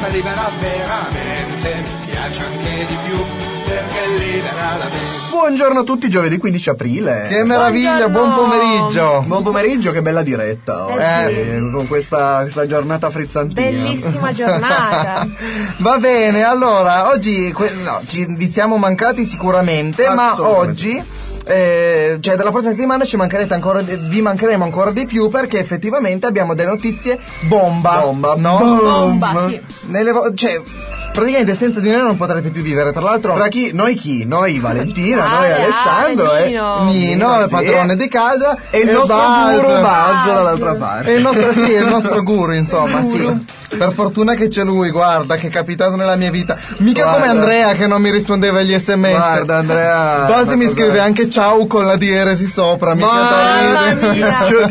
è libera veramente, mi piace anche di più perché libera la mente. Buongiorno a tutti, giovedì 15 aprile. Che meraviglia, buon pomeriggio. Buon pomeriggio, che bella diretta oggi, con questa giornata frizzantina. Bellissima giornata. Va bene, allora, oggi vi siamo mancati sicuramente, ma oggi cioè dalla prossima settimana vi mancheremo ancora di più, perché effettivamente abbiamo delle notizie bomba. Bomba, sì. Cioè, praticamente senza di noi non potrete più vivere. Tra l'altro, Noi Valentina, noi Alessandro Nino, il padrone di casa, e il nostro guru Buzz dall'altra parte. E il nostro guru, insomma, sì. Per fortuna che c'è lui, guarda, che è capitato nella mia vita. Mica come Andrea che non mi rispondeva agli SMS. Guarda, Andrea. Quasi mi scrive anche ciao con la dieresi sopra, mica da ridere.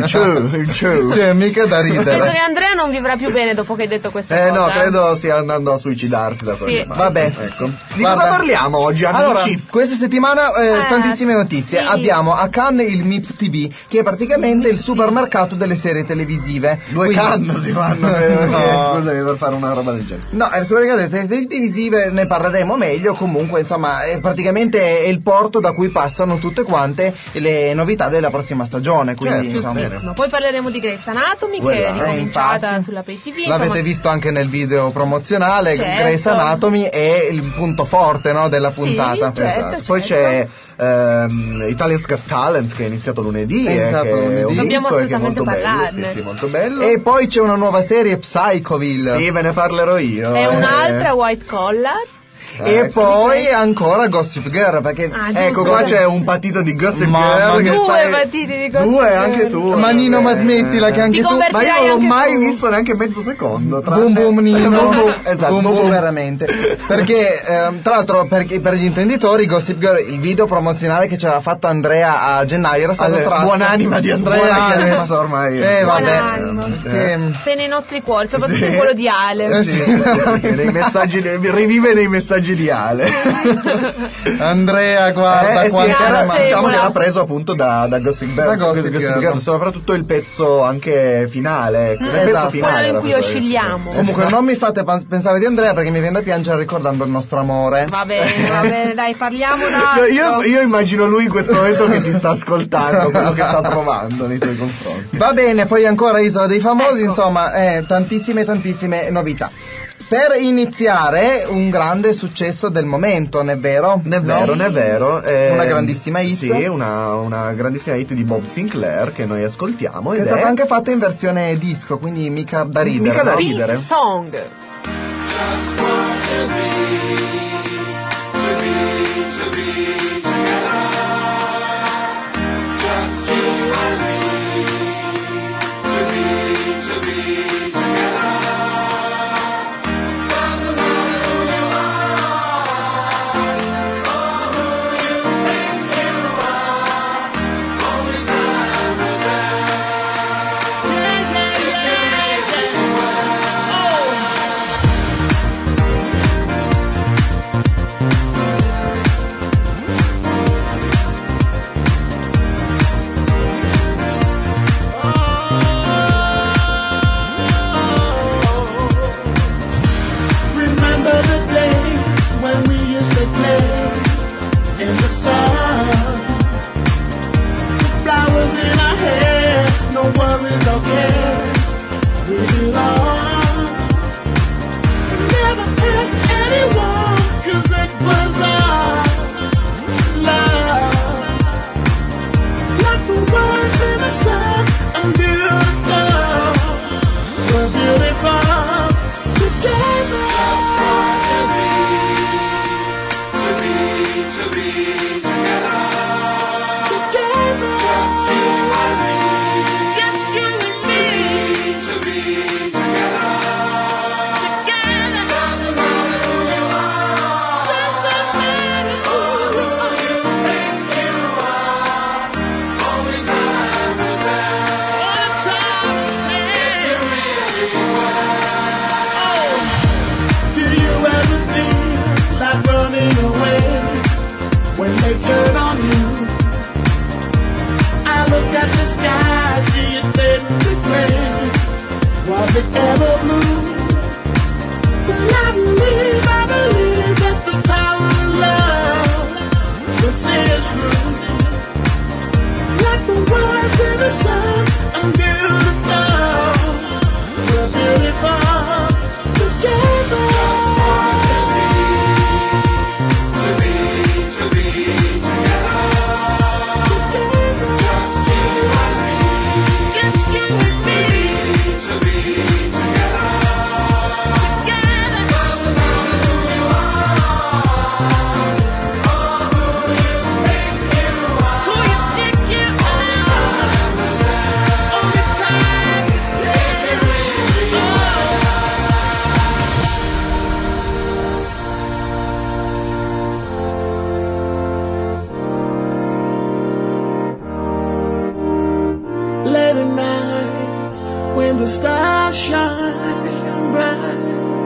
Cioè, mica da ridere. Penso che Andrea non vivrà più bene dopo che hai detto questa cosa. No, credo stia andando a suicidarsi da quelle parti. Vabbè, ecco. Di cosa parliamo oggi, amici? Allora, questa settimana tantissime notizie. Sì. Abbiamo a Cannes il MIP TV, che è praticamente il supermercato delle serie televisive. Cannes si fanno. No. Scusami, per fare una roba del genere. No, il supermercato delle serie televisive ne parleremo meglio. Comunque, insomma, praticamente è il porto da cui passano tutte quante le novità della prossima stagione. Quindi, insomma, poi parleremo di Grey's Anatomy, che è ricominciata sulla Pay TV. L'avete visto anche nel video promozionale. Certo. Grey's Anatomy è il punto forte, no, della puntata. Sì, certo. Poi c'è Italian's Got Talent, che è iniziato lunedì, dobbiamo assolutamente parlarne. Sì, molto bello. E poi c'è una nuova serie, Psychoville. Sì, ve ne parlerò io. E un'altra, White Collar. E poi ancora Gossip Girl, perché ecco qua c'è un patito di Gossip Girl. Due patiti di Gossip Girl. Due anche tu. Ma Nino, ma smettila che anche tu. Ma io non l'ho mai visto neanche mezzo secondo. Boom boom Nino. Esatto, boom veramente. Perché tra l'altro, perché per gli intenditori, Gossip Girl, il video promozionale che ci aveva fatto Andrea a gennaio era stato tratto. Buonanima di Andrea, che adesso ormai sei nei nostri cuori, soprattutto in quello di Ale. Nei messaggi, rivive nei messaggi di Ale. Andrea, guarda diciamo che era preso appunto da Gossip Girl, soprattutto il pezzo anche finale, quello in cui oscilliamo. Comunque non mi fate pensare di Andrea, perché mi viene da piangere ricordando il nostro amore. Va bene, dai, parliamo d'altro. Io immagino lui in questo momento che ti sta ascoltando, quello che sta provando nei tuoi confronti. Va bene, poi ancora Isola dei Famosi, insomma, tantissime novità. Per iniziare, un grande successo del momento, ne è vero? Ne è vero. Una grandissima hit. Sì, una grandissima hit di Bob Sinclair che noi ascoltiamo. Che è stata anche fatta in versione disco, quindi mica da ridere. Peace Song. Just want to be together. Just you and me. To be together. Doesn't matter who you are or who you think you are. Only time will tell. Remember the day when we used to play in the sun. The flowers in our hair, no worries or cares. We belong. Never had anyone, 'cause it was our love. Like the words in a song, I'm beautiful. We're beautiful together. Just want to be together. Together. Just you and me. Just you and me. To be together. Together. Doesn't matter who you are. Doesn't matter who you think you are. Only time will tell. Only time will tell. If you really were. Do you ever feel like running away when they turn on you? I look at the sky, see it fade to gray. Was it ever blue? innocent and beautiful. We're beautiful together. To be together. Just you and me. Just you and me. To be together. Late at night, when the stars shine bright,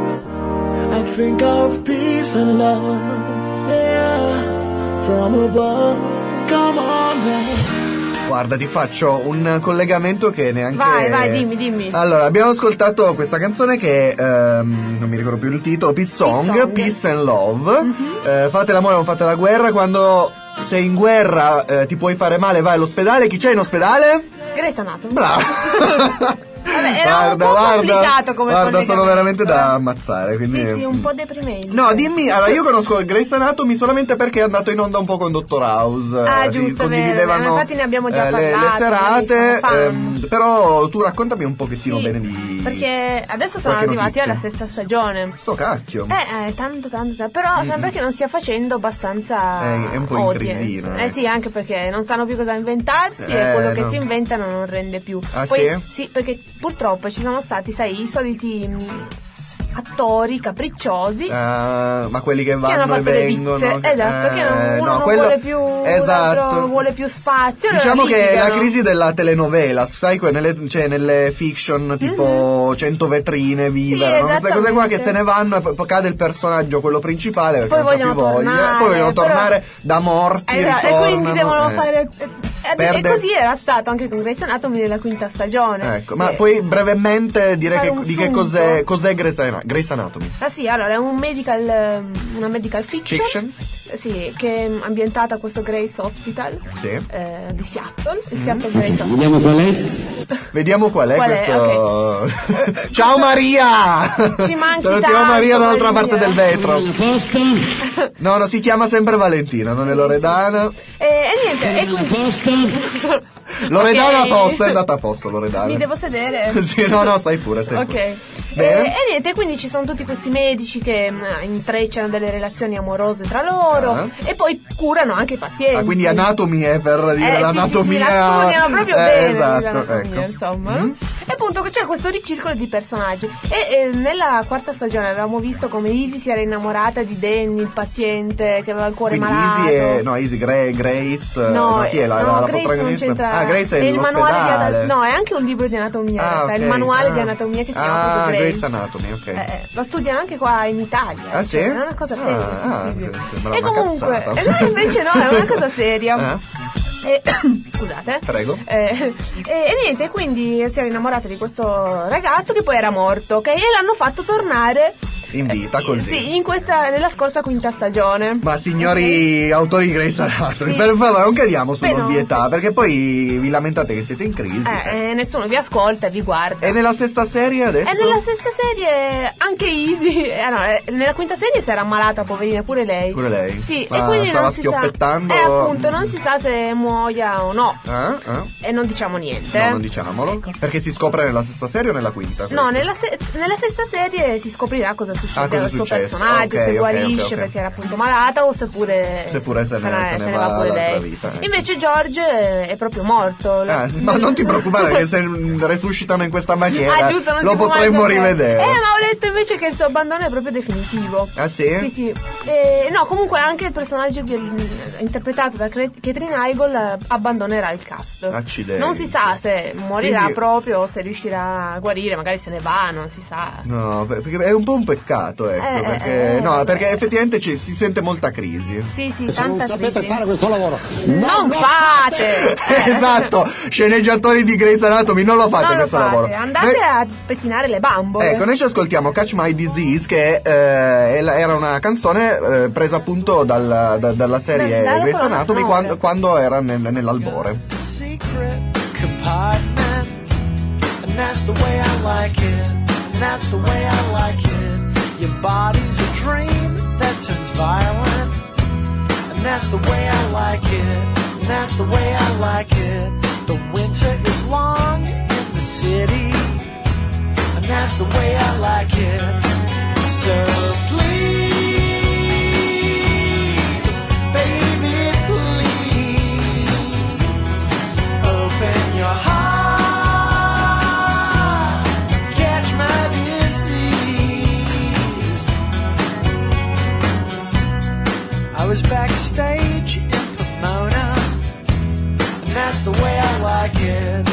I think of peace and love, yeah, from above. Come on now. Guarda, ti faccio un collegamento che neanche... Vai, dimmi. Allora, abbiamo ascoltato questa canzone che non mi ricordo più il titolo, Peace Song. Peace and Love. Mm-hmm. Fate l'amore, non fate la guerra. Quando sei in guerra ti puoi fare male, vai all'ospedale. Chi c'è in ospedale? Grey's Anatomy. Bravo. Vabbè, era un po' complicato come guarda, sono collegamento. veramente da ammazzare, quindi... Sì, un po' deprimente. No, dimmi, allora io conosco Grey's Anatomy solamente perché è andato in onda un po' con Dottor House. Ah, si giusto, condividevano infatti ne abbiamo già parlato. le serate, fan. però tu raccontami un pochettino Sì, bene di... perché adesso sono qualche arrivati notizia. alla sesta stagione. Sto cacchio. Tanto, però sembra che non stia facendo abbastanza È un po' in audience. crisina, Sì, anche perché non sanno più cosa inventarsi e quello che no. si inventano non rende più. Ah, Poi, sì? Sì, perché purtroppo ci sono stati, sai, i soliti attori capricciosi ma quelli che che hanno vanno e fatto le vengono, bizze, esatto, che uno non quello- vuole più, esatto. l'altro vuole più spazio. allora Diciamo che è la litigano. crisi della telenovela, sai, nelle fiction tipo 100 vetrine vivere, no? Queste cose qua che se ne vanno e poi cade il personaggio, quello principale, perché Poi non c'ha più vogliono voglia, tornare, poi vogliono però- tornare da morti, Esatto, e ritornano, quindi devono fare e Perde- così era stato anche con Grey's Anatomy nella quinta stagione. Ecco, ma puoi brevemente dire fare un di che sunto. cos'è Grey's Anatomy? Ah sì, allora è una medical fiction. Sì, che è ambientata a questo Grace Hospital Sì. di Seattle, il Seattle Grace Hospital. Vediamo qual è. Vediamo qual è Qual è? questo. Ciao Maria! Ci manchi Salutiamo tanto, Maria dall'altra Maria. parte del vetro. Alla posta. No, si chiama sempre Valentina, non è Loredana. E niente, e Alla quindi posta. Loredana Ok. a posto, è andata a posto Loredana. mi devo sedere. Sì, no, stai pure. Ok. Bene. E niente, quindi ci sono tutti questi medici che intrecciano delle relazioni amorose tra loro Ah. e poi curano anche i pazienti. Ah, quindi Anatomy è per dire Sì, l'anatomia. sì, la studiano proprio bene, esatto, l'anatomia, ecco. insomma. Mm. E appunto c'è questo ricircolo di personaggi. E nella quarta stagione avevamo visto come Easy si era innamorata di Danny, il paziente che aveva il cuore Quindi malato. Easy, Grace. No, chi è la Grace non protagonista? c'entra. Ah, Grace è il manuale di l'ospedale. no, è anche un libro di anatomia. in realtà, ok. il manuale di anatomia che si chiama proprio Grace. Grace Anatomy, ok. Lo studiano anche qua in Italia. Ah, sì? È una cosa seria. Ah, sì, sì. sembra E una comunque, cazzata. no, invece no, è una cosa seria. Ah, Scusate. prego. E niente, quindi si era innamorata di questo ragazzo che poi era morto, ok? E l'hanno fatto tornare In vita, così. Sì, nella scorsa quinta stagione. Ma signori autori di Grey's Anatomy, Sì. per favore non cadiamo sull'ovvietà, no. perché poi vi lamentate che siete in crisi. Nessuno vi ascolta e vi guarda. E nella sesta serie adesso? E nella sesta serie anche Easy, nella quinta serie si era ammalata, poverina, pure lei. Pure lei? Sì, Ma e quindi stava non si sa. schioppettando? Appunto, non si sa se muoia o no. Ah? E non diciamo niente. No, non diciamolo. Perché si scopre nella sesta serie o nella quinta? No, nella sesta serie si scoprirà cosa succede cosa è al suo successo. personaggio, Ok, se ok, guarisce ok, ok. perché era appunto malata o seppure se ne va va pure l'altra lei. vita, ecco. Invece George è proprio morto. Ma non ti preoccupare che se resuscitano in questa maniera giusto, non lo si può mai potremmo sapere. rivedere. Ma ho letto invece che il suo abbandono è proprio definitivo. Ah sì? Sì, sì. No, comunque anche il personaggio interpretato da Catherine Heigl abbandonerà il cast. Accidenti. Non si sa se morirà Quindi- proprio o se riuscirà a guarire, magari se ne va, non si sa. No, perché è un po' un peccato, ecco, perché effettivamente si sente molta crisi. Sì, sì, Se non tanta sapete crisi. fare questo lavoro, Non fate! Esatto, sceneggiatori di Grey's Anatomy, non lo fate Non lo questo fate. lavoro. Andate Noi- a pettinare le bambole. Ecco, noi ci ascoltiamo Catch My Disease, che era una canzone presa appunto dalla serie Dalla Grey's colonna Anatomy sonora. quando era nell'albore. secret apartment, and that's the way I like it, and that's the way I like it. Your body's a dream that turns violent, and that's the way I like it, and that's the way I like it. The winter is long in the city, and that's the way I like it. So please, baby, please, open your heart, catch my disease. I was backstage in Pomona, and that's the way I like it.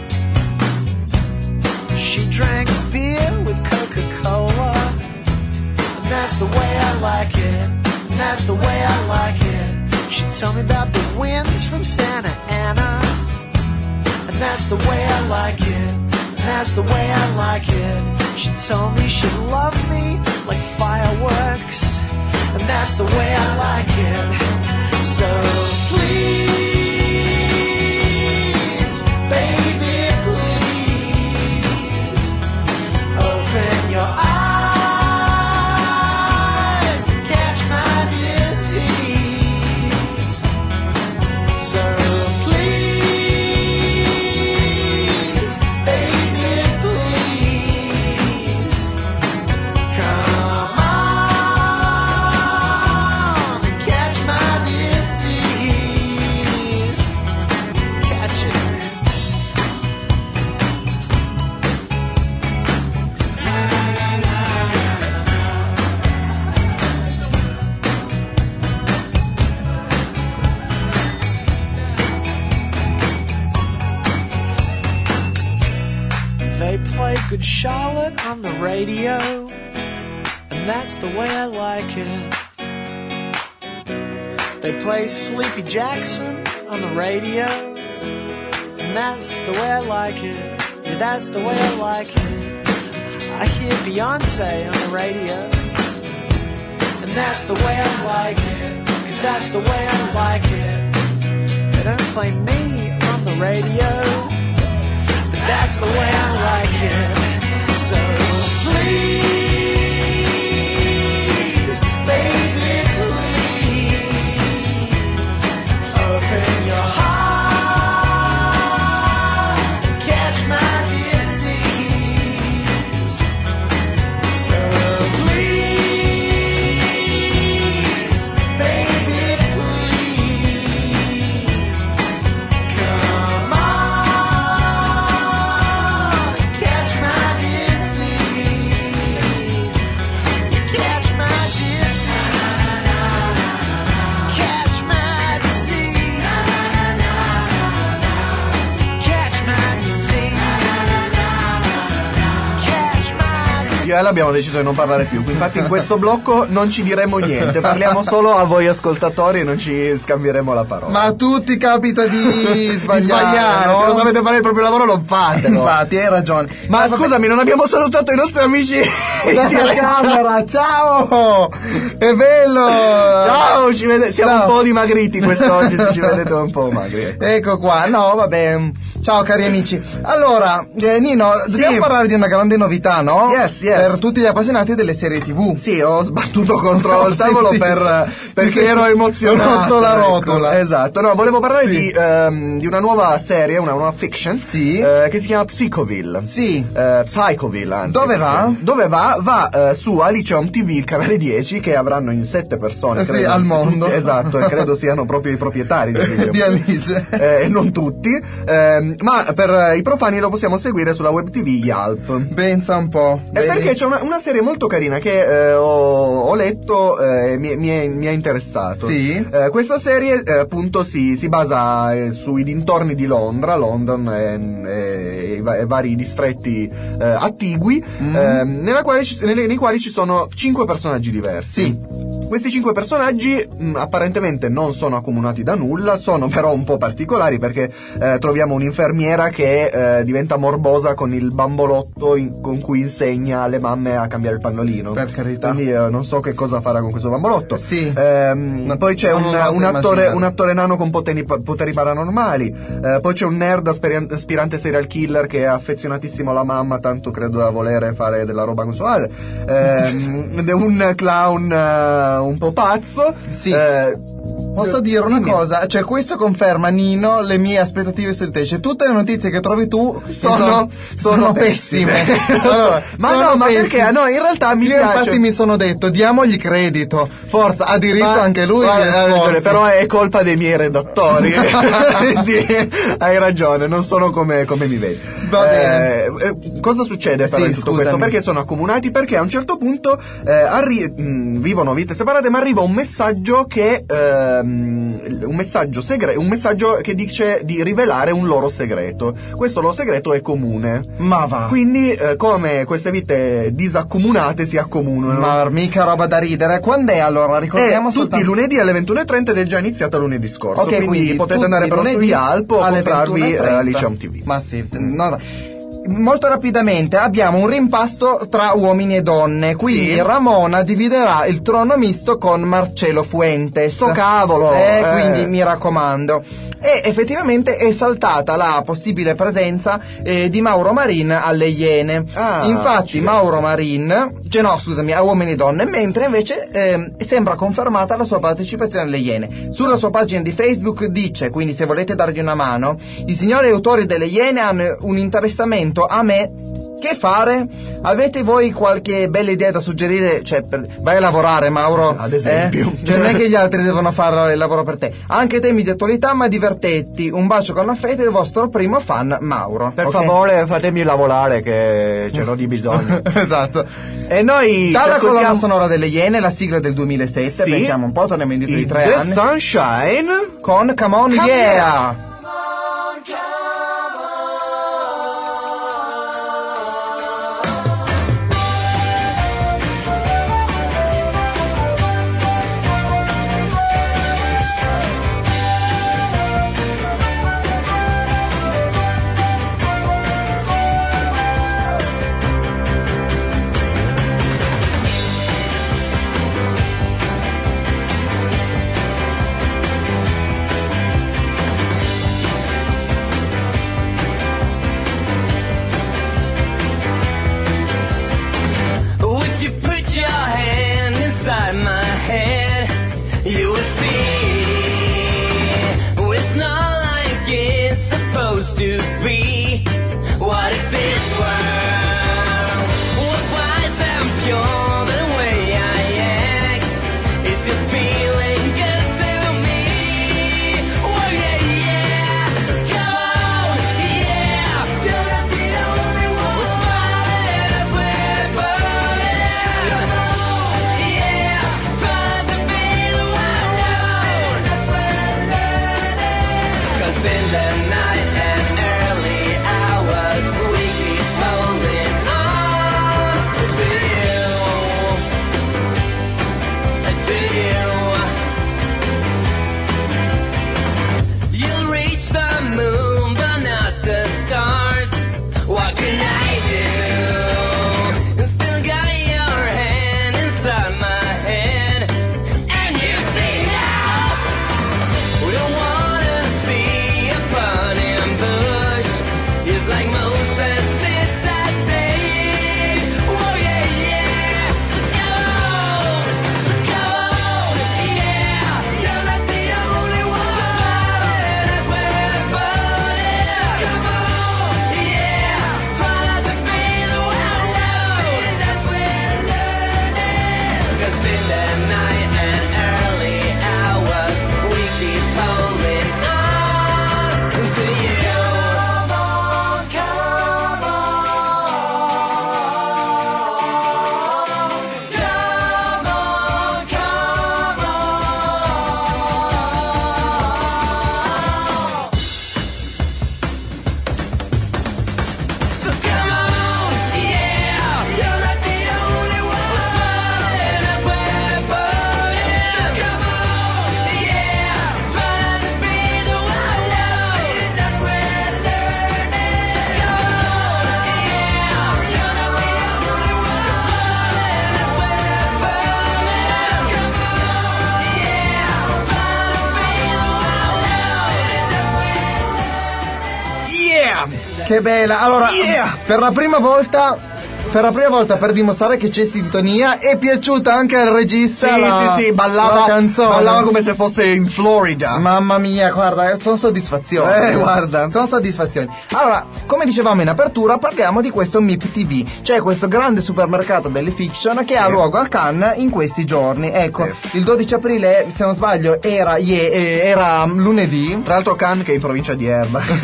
She drank beer with Coca-Cola, and that's the way I like it, and that's the way I like it. She told me about the winds from Santa Ana, and that's the way I like it, and that's the way I like it. She told me she'd love me like fireworks, and that's the way I like it. So please, baby, please, open your eyes and catch my disease. So please, baby, please, come on and catch my disease. Catch it. They play Good Charlotte on the radio, and that's the way I like it. They play Sleepy Jackson on the radio, and that's the way I like it. Yeah, that's the way I like it. I hear Beyonce on the radio, and that's the way I like it, 'cause that's the way I like it. They don't play me on the radio, but that's the way I like it. So please, baby, please, open your heart and catch my disease. So please, baby, please, come on and catch my disease. Catch my disease. Catch my disease. Catch my disease. Catch my disease. Io e Ella abbiamo deciso di non parlare più, infatti in questo blocco non ci diremo niente, parliamo solo a voi ascoltatori e non ci scambieremo la parola. Ma a tutti capita di sbagliare, no? Se non sapete fare il proprio lavoro non fatelo. Infatti, hai ragione. Ma scusami, non abbiamo salutato i nostri amici La camera, ciao! È bello! Ciao, siamo Ciao. un po' dimagriti quest'oggi, se ci vedete un po' magri. Ecco qua, no vabbè, ciao cari amici. Allora, Nino, dobbiamo parlare di una grande novità, no? Yes. Per tutti gli appassionati delle serie TV. Sì, ho sbattuto contro il tavolo Sì. perché ero emozionato. Ho rotto la ecco. rotola. Esatto, no, volevo parlare Sì. di una nuova serie, una nuova fiction, Sì. che si chiama Psychoville. Sì. Psychoville, anzi. Dove va? Dove va? Va su Alice Home TV, il canale 10, che avranno in 7 persone. Sì, credo, al mondo. tutti, esatto, e credo siano proprio i proprietari di Alice Home Di TV. Alice. E non tutti, ma per i profani lo possiamo seguire sulla web TV Yalp. Pensa un po'. E perché c'è una serie molto carina che ho letto e mi ha interessato. Sì. Questa serie appunto si basa sui dintorni di London e i vari distretti attigui, nei quali ci sono 5 personaggi diversi. Sì. Questi 5 personaggi apparentemente non sono accomunati da nulla, sono però un po' particolari perché troviamo un'infermiera che diventa morbosa con il bambolotto con cui insegna alle mamme a cambiare il pannolino. Per carità. Quindi non so che cosa farà con questo bambolotto. Sì. Poi c'è Non oso un attore nano con poteri paranormali. Poi c'è un nerd aspirante serial killer che è affezionatissimo alla mamma, tanto credo da volere fare della roba consuale. Un clown un po' pazzo. Sì. Posso dire una cosa? Cioè, questo conferma, Nino, le mie aspettative su di te. Cioè, tutte le notizie che trovi tu sono pessime. Allora, ma perché? No, in realtà mi Io piace. infatti mi sono detto, diamogli credito. Forza, ha diritto anche lui. Hai ragione, però è colpa dei miei redattori. Quindi hai ragione, non sono come mi vedi. Va bene. Cosa succede però in tutto questo? Perché sono accomunati? Perché a un certo punto vivono vite separate, ma arriva un messaggio che un messaggio che dice di rivelare un loro segreto. Questo loro segreto è comune. Ma va. Quindi come queste vite disaccomunate si accomunano. Ma mica roba da ridere. Quando è allora? Ricordiamo tutti i lunedì alle 21:30 ed è già iniziata lunedì scorso. Ok, quindi potete andare però su Yalp o alle comprarvi 21:30. Liceum TV. Ma sì, no. Molto rapidamente abbiamo un rimpasto tra uomini e donne, quindi Sì. Ramona dividerà il trono misto con Marcello Fuentes. Sto cavolo! Quindi mi raccomando. E effettivamente è saltata la possibile presenza di Mauro Marin alle Iene. Infatti Mauro Marin, a uomini e donne, mentre invece sembra confermata la sua partecipazione alle Iene. Sulla sua pagina di Facebook dice, quindi se volete dargli una mano, i signori autori delle Iene hanno un interessamento a me. Che fare? Avete voi qualche bella idea da suggerire? Cioè, vai a lavorare, Mauro. Ad esempio. Cioè, non è che gli altri devono fare il lavoro per te. Anche temi di attualità, ma divertetti. Un bacio con affetto del vostro primo fan, Mauro. Per Okay? favore, fatemi lavorare che ce n'ho di bisogno. Esatto. E noi Dalla colonna sonora delle Iene, la sigla del 2007, Sì. pensiamo un po', torniamo indietro di 3 The anni. Sunshine Con Come On Come Yeah! Che bella. Allora, Yeah! per la prima volta per dimostrare che c'è sintonia è piaciuta anche al regista Sì, la ballava canzone. come se fosse in Florida. Mamma mia, guarda, sono soddisfazioni. Guarda. Sono soddisfazioni. Allora, come dicevamo in apertura, parliamo di questo MIP TV, cioè questo grande supermercato delle fiction che ha luogo a Cannes in questi giorni. Ecco, il 12 aprile, se non sbaglio, era lunedì. Tra l'altro Cannes che è in provincia di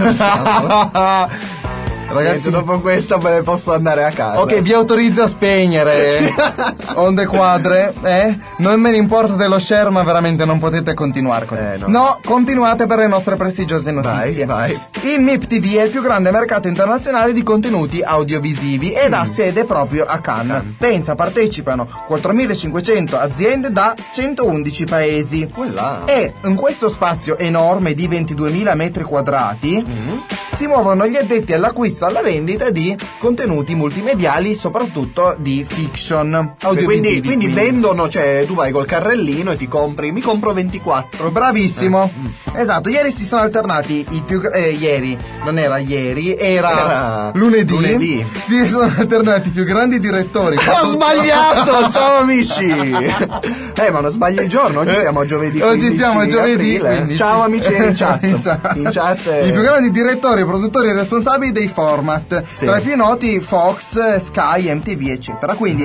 Erba. Ragazzi, dopo questa me ne posso andare a casa. Ok, vi autorizzo a spegnere onde quadre, Non me ne importa dello share, ma veramente non potete continuare così. No, continuate per le nostre prestigiose notizie. Vai. Il MIP TV è il più grande mercato internazionale di contenuti audiovisivi ed ha sede proprio a Cannes. Pensa, partecipano 4.500 aziende da 111 paesi. E in questo spazio enorme di 22.000 metri quadrati si muovono gli addetti all'acquisto e alla vendita di contenuti multimediali, soprattutto di fiction audiovisivi. Quindi vendono, cioè tu vai col carrellino e ti compri, mi compro 24. Bravissimo. Esatto, ieri si sono alternati i più ieri, non era ieri, era lunedì. Si sono alternati i più grandi direttori. Ho sbagliato, ciao amici. Ma non sbagli il giorno, oggi siamo a giovedì. Oggi siamo a giovedì 15. Ciao amici in chat. In chat I più grandi direttori, produttori e responsabili dei format, tra i più noti Fox, Sky, MTV eccetera. Quindi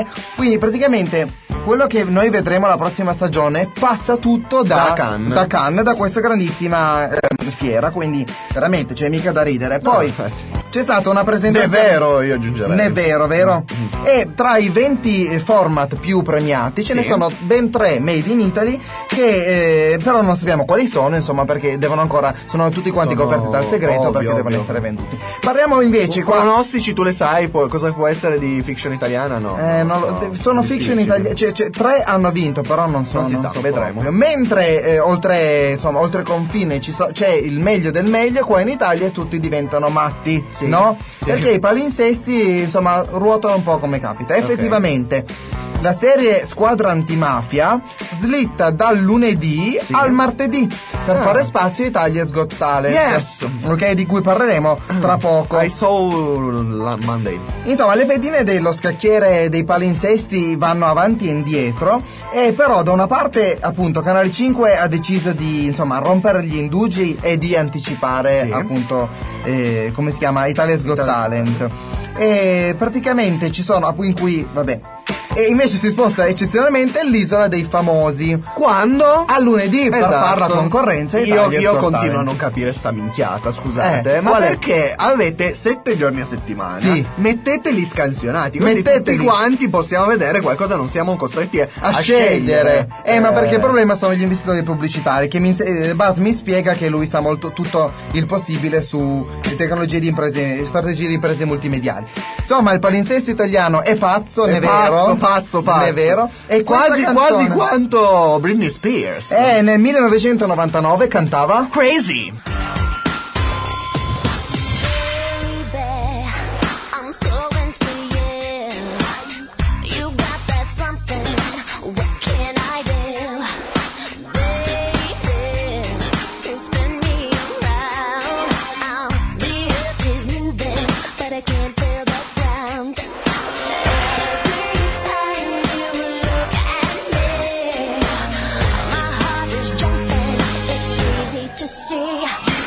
praticamente quello che noi vedremo la prossima stagione passa tutto da Cannes, da questa grandissima fiera, quindi veramente c'è mica da ridere. Poi c'è stata una presentazione. Ne è vero, io aggiungerei. Ne è vero. E tra i 20 format più premiati ce ne sono ben 3 made in Italy che però non sappiamo quali sono, insomma, perché sono tutti quanti coperti dal segreto, perché devono essere venduti. Parliamo invece pronostici, tu le sai cosa può essere di fiction italiana? No. Sono fiction italiane, cioè 3 hanno vinto, però non so, vedremo. Proprio. Mentre oltre confine c'è il meglio del meglio, qua in Italia tutti diventano matti, no? Perché i palinsesti, insomma, ruotano un po' come capita. Effettivamente la serie Squadra Antimafia slitta dal lunedì al martedì per fare spazio a Italia's Got Talent, ok, di cui parleremo tra poco. I saw Monday. Insomma, le pedine dello scacchiere dei palinsesti vanno avanti e indietro, e però da una parte appunto Canale 5 ha deciso di rompere gli indugi e di anticipare appunto come si chiama, Italia's Got Talent, e praticamente ci sono in cui e invece si sposta eccezionalmente l'Isola dei Famosi. Quando? A lunedì, per fare la concorrenza. Io continuo a non capire sta minchiata, scusate. Ma perché avete 7 giorni a settimana? Metteteli scansionati, così tutti quanti possiamo vedere qualcosa, non siamo costretti a scegliere. Ma perché il problema sono gli investitori pubblicitari, che Buzz mi spiega che lui sa tutto il possibile su tecnologie di imprese, strategie di imprese multimediali. Insomma, il palinsesto italiano è pazzo, è vero. È vero. E quasi quanto Britney Spears. Nel 1999 cantava Crazy. To see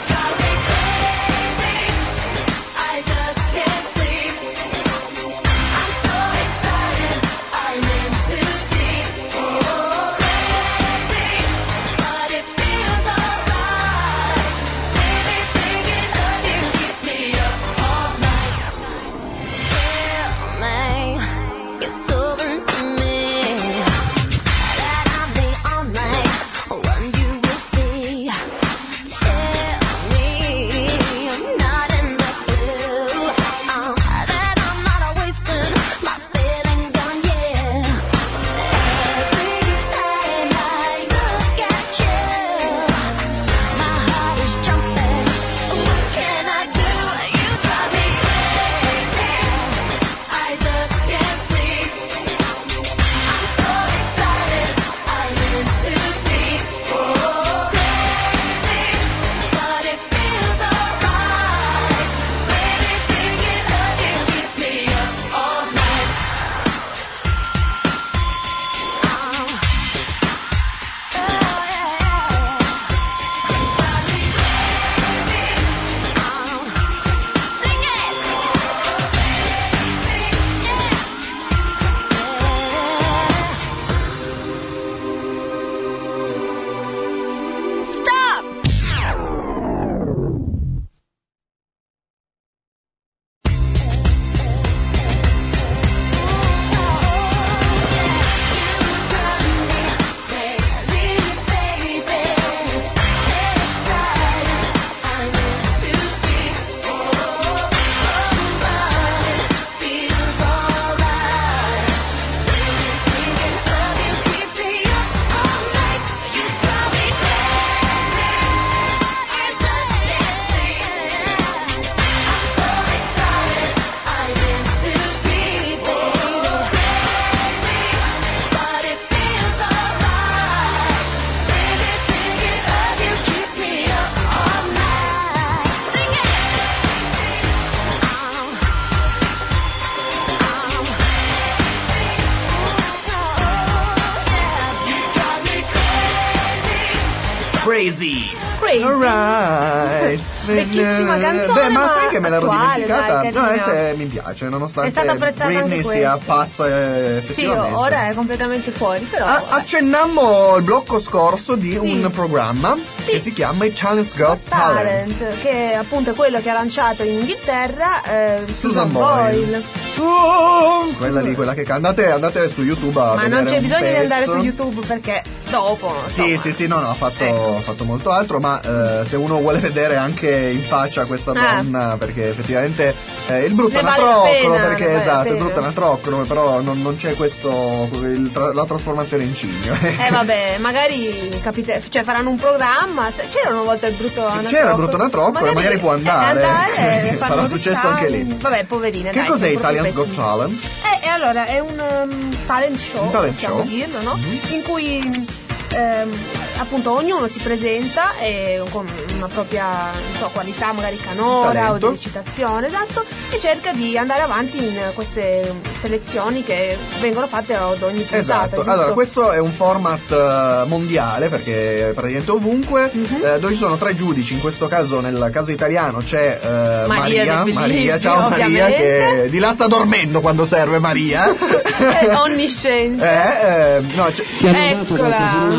Crazy. Crazy. Alright. Vecchissima canzone, ma sai che me l'ero attuale, dimenticata? dai, No, carina. mi piace, nonostante È stata apprezzata Britney anche sia questa. pazza Sì, effettivamente. ora è completamente fuori, però. Accennammo il blocco scorso di Sì. un programma Sì. che si chiama Italians Got Talent. Talent, che appunto è quello che ha lanciato in Inghilterra Susan Boyle. Quella lì, quella che andate su YouTube a Ma vedere non c'è un bisogno di andare pezzo. su YouTube perché dopo. Sì, insomma. sì, no, ha fatto molto altro, ma se uno vuole vedere anche in faccia questa donna, perché effettivamente il brutto è Ne una vale la troccolo, pena, perché ne vale la esatto, il pena. brutto è una troccolo, però non c'è la trasformazione in cigno. Vabbè, magari cioè faranno un programma. C'era una volta il brutto C'era il brutto una troccolo, magari può andare. farlo Farà successo anche lì. Vabbè, poverine. Che dai, cos'è sono proprio Italians Got pessime. Talent? E allora è un talent show, Un talent possiamo show. dirlo, no? Mhm. In cui appunto ognuno si presenta con una propria qualità, magari canora o Talento. di recitazione, esatto, e cerca di andare avanti in queste selezioni che vengono fatte ad ogni puntata. Esatto, giusto? allora questo è un format mondiale perché è praticamente ovunque, Mhm. dove ci sono 3 giudici, in questo caso, nel caso italiano c'è Maria del Bellini, ciao Maria, ovviamente. che di là sta dormendo quando serve Maria. È onnisciente. No, Ti hanno dato qualche settimana.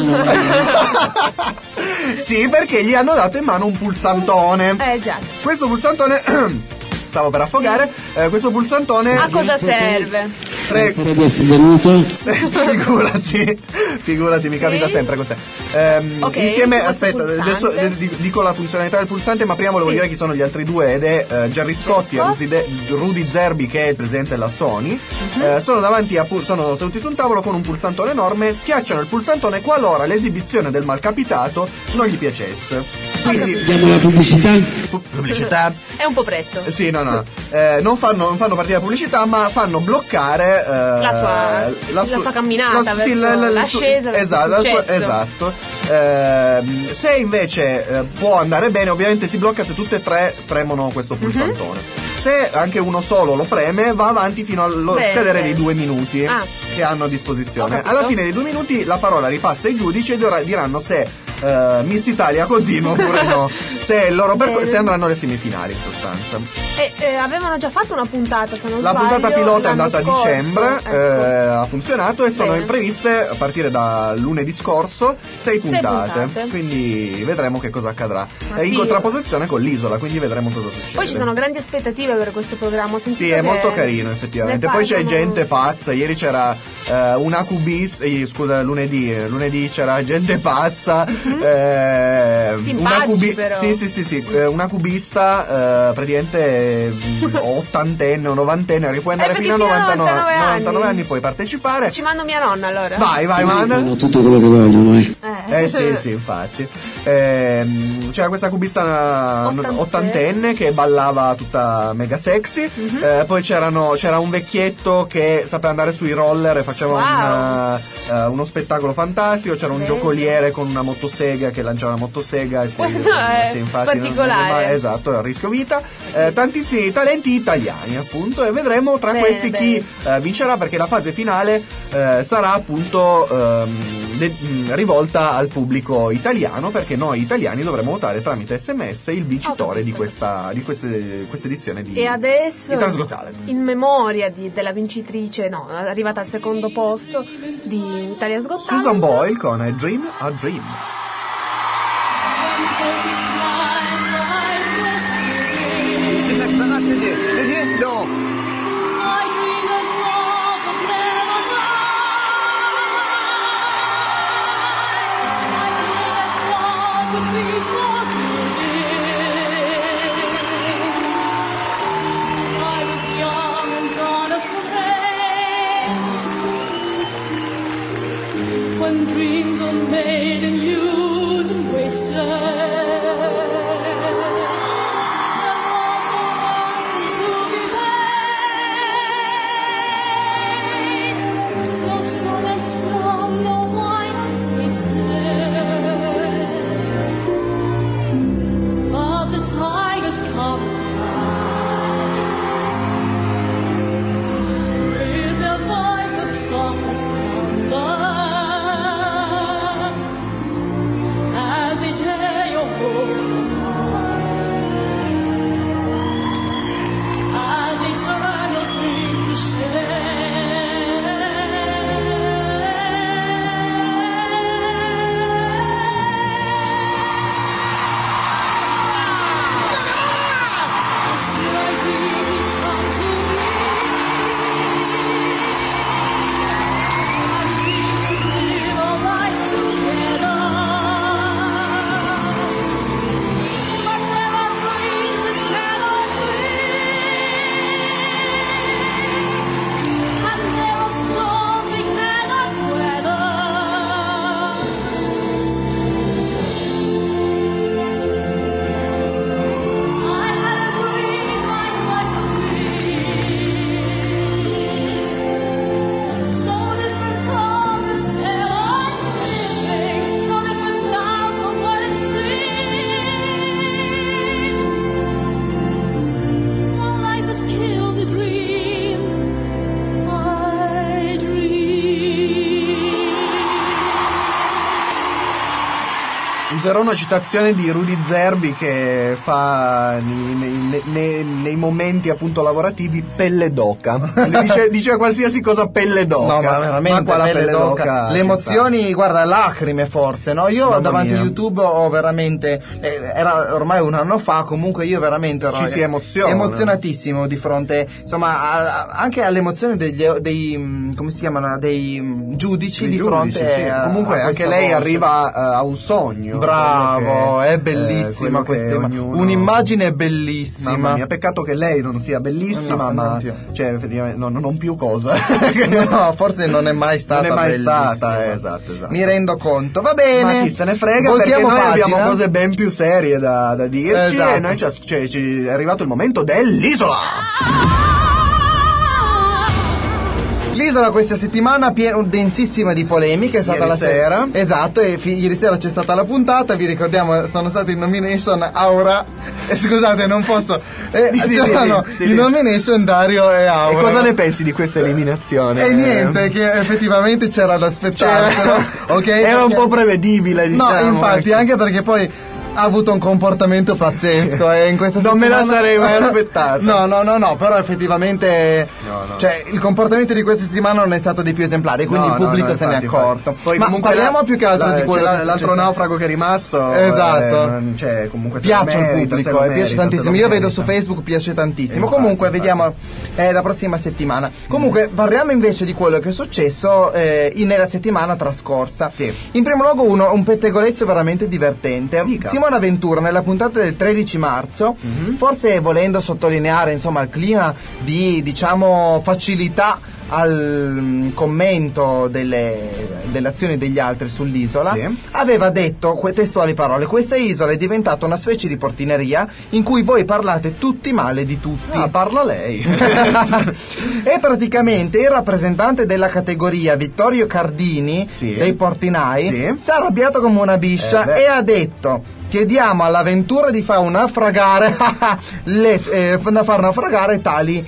sì, perché gli hanno dato in mano un pulsantone. Già. Questo pulsantone stavo per affogare, questo pulsantone A cosa Grazie a te. serve? Grazie di essere venuto. figurati, mi capita sempre con te. Ok, Insieme, questo aspetta, adesso pulsante. dico la funzionalità del pulsante, ma prima volevo Sì. dire chi sono gli altri due, ed è Gerry Scotti e Scotti. Rudy Zerbi, che è il presidente della Sony. Sono davanti sono seduti su un tavolo con un pulsantone enorme, schiacciano il pulsantone qualora l'esibizione del malcapitato non gli piacesse. Quindi Diamo la pubblicità. pubblicità. È un po' presto. Sì, no. Non fanno partire la pubblicità, ma fanno bloccare La sua camminata verso l'ascesa del esatto, successo. esatto. Se invece può andare bene, ovviamente si blocca se tutte e tre premono questo pulsantone. Se anche uno solo lo preme, va avanti fino allo Bene, scadere bene. dei 2 minuti che hanno a disposizione. Ho capito. Alla fine dei 2 minuti la parola ripassa ai giudici e diranno se Miss Italia continua oppure no, se andranno alle semifinali in sostanza. Avevano già fatto una puntata, se non La sbaglio. puntata pilota è l'anno andata a scorso. dicembre, Ecco. ha funzionato e sono Bene. previste a partire da lunedì scorso 6 puntate, puntate. quindi vedremo che cosa accadrà. Ma È in sì. contrapposizione con l'Isola, quindi vedremo cosa succede. Poi ci sono grandi aspettative per questo programma. Ho sentito Sì, è che molto carino effettivamente. ne Poi c'è parlano- gente pazza. Ieri c'era una cubista. Scusa, lunedì c'era gente pazza. Simpatici, però. Sì. Una cubista praticamente ottantenne o novantenne, che puoi andare perché fino a fino a 99 99 anni puoi partecipare. Ci mando mia nonna allora. Vai, manda. Fanno tutto quello che vogliono. Sì, infatti. C'era questa cubista ottantenne che ballava tutta mega sexy. Poi c'era un vecchietto che sapeva andare sui roller e faceva uno spettacolo fantastico. C'era un Bene. giocoliere con una motosega che lanciava una motosega. Questo è particolare. Esatto, a rischio vita. Tantissimi talenti italiani, appunto, e vedremo tra Bene, questi chi vincerà, perché la fase finale sarà appunto rivolta al pubblico italiano, perché noi italiani dovremo votare tramite SMS il vincitore di questa edizione di E adesso, Italians Got Talent. in memoria della vincitrice, arrivata al secondo posto di Italia's Got Talent, Susan Boyle con A Dream, A Dream. No. When dreams are made and used and wasted, there was a ransom to be paid. No sun and song, no wine untasted, but the tigers come with their voices soft as thunder. As each Userò una citazione di Rudy Zerbi che fa nei momenti appunto lavorativi pelle d'oca. Dice qualsiasi cosa pelle d'oca. No, ma veramente qua la pelle d'oca. Le emozioni, guarda, lacrime forse, no? Io Mamma davanti mia. a YouTube ho veramente era ormai un anno fa, comunque io veramente ero Ci si emoziona. emozionatissimo di fronte, insomma, anche all'emozione dei come si chiamano, dei giudici di fronte sì. Comunque a anche questa lei voce. arriva a un sogno. Bravo, è quello bellissima che questa ognuno- un'immagine bellissima. Mamma mia, peccato che lei non sia bellissima, No, ma non più. cioè effettivamente non più cosa. No, forse non è mai stata Non è mai bellissima. stata, esatto. Mi rendo conto, va bene. Ma chi se ne frega, Voltiamo perché noi pagina. abbiamo cose ben più serie da dirci, Esatto. e noi ci è arrivato il momento dell'isola. L'isola questa settimana densissima di polemiche, è stata Ieri la sera. Esatto, e ieri sera c'è stata la puntata, vi ricordiamo, sono stati in nomination Aura, scusate, non posso, c'erano di. in nomination Dario e Aura. E cosa ne pensi di questa eliminazione? E niente, che effettivamente c'era da aspettarselo, ok? Era un Perché- po' prevedibile, diciamo. No, infatti, ecco. anche perché poi ha avuto un comportamento pazzesco e in questa Non me la settimana- sarei mai aspettata. No, però effettivamente No. cioè il comportamento di questa settimana non è stato dei più esemplari, quindi No, il pubblico no, se ne è infatti. accorto. Poi Ma comunque parliamo più che altro di quello che è l'altro successo. naufrago che è rimasto. Esatto. Cioè, comunque se Piace lo al merita, se pubblico, lo piace merita, tantissimo. se Io lo vedo merita. su Facebook piace tantissimo. Infatti, Comunque infatti. vediamo la prossima settimana. Comunque parliamo invece di quello che è successo nella settimana trascorsa. Sì. In primo luogo un pettegolezzo veramente divertente. Dica. Simona Ventura nella puntata del 13 marzo, Mhm. forse volendo sottolineare insomma il clima di diciamo facilità al commento delle azioni degli altri sull'isola, Sì. aveva detto testuali parole: questa isola è diventata una specie di portineria in cui voi parlate tutti male di tutti. Ah, parla lei. E praticamente il rappresentante della categoria Vittorio Cardini Sì. dei portinai Sì. si è arrabbiato come una biscia beh. e ha detto: chiediamo all'avventura di far naufragare far naufragare tali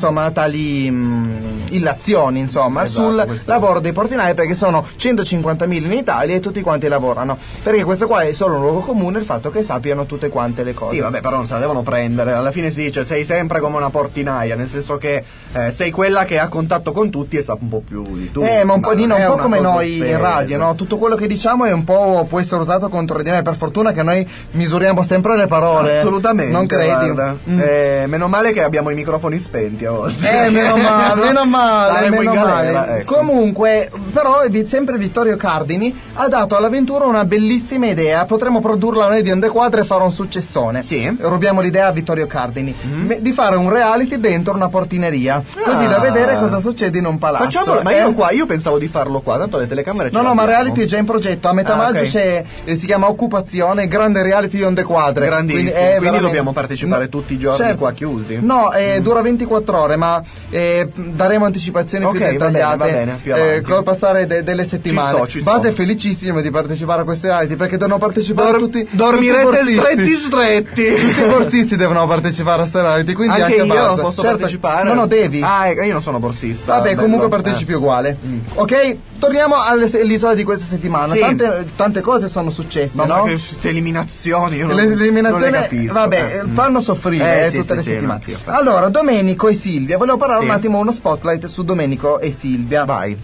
illazioni insomma Esatto, sul questo- lavoro dei portinai, perché sono 150.000 in Italia e tutti quanti lavorano, perché questo qua è solo un luogo comune, il fatto che sappiano tutte quante le cose. Sì, vabbè, però non se la devono prendere. Alla fine si dice sei sempre come una portinaia, nel senso che sei quella che ha contatto con tutti e sa un po' più di tutti. Ma un po' non è un po' una come cosa noi in offesa. radio, no? Tutto quello che diciamo è un po' può essere usato contro di noi. Per fortuna che noi misuriamo sempre le parole. Assolutamente. Non credi? Guarda. Mm. Meno male che abbiamo i microfoni spenti a volte. Meno male, Saremmo meno in galera, male. ecco. Comunque, però, sempre Vittorio Cardini ha dato all'avventura una bellissima idea. Potremmo produrla noi di Onde Quadre e fare un successone. Sì. Rubiamo l'idea a Vittorio Cardini di fare un reality dentro una portineria, così Ah. da vedere cosa succede in un palazzo. Facciamolo, ma io pensavo di farlo qua, tanto le telecamere ce No, ma l'abbiamo. reality è già in progetto. A metà Ah, maggio ok. c'è, si chiama Occupazione, grande reality di Onde Quadre. Grandissimo, quindi dobbiamo partecipare tutti i giorni certo. qua chiusi. No, dura 24 ore, ma daremo anticipazioni Ok, più va dettagliate bene, più avanti. col passare delle settimane. Ci sto. Base è felicissimo di partecipare a questi reality perché devono partecipare tutti. Dormirete tutti i borsisti. stretti. Tutti i borsisti devono partecipare a questi reality, quindi Anche io Base. posso Certo, partecipare? No, devi. Io non sono borsista. Vabbè, comunque bello. partecipi uguale. Ok, torniamo all'isola di questa settimana. Sì. Tante cose sono successe, Ma no? che queste eliminazioni, io non L'eliminazione, non le capisco. vabbè, fanno soffrire sì, tutte le sì, settimane. anch'io. Allora, Domenico e Silvia, volevo parlare Sì. un attimo, uno spotlight su Domenico e Silvia. Vai.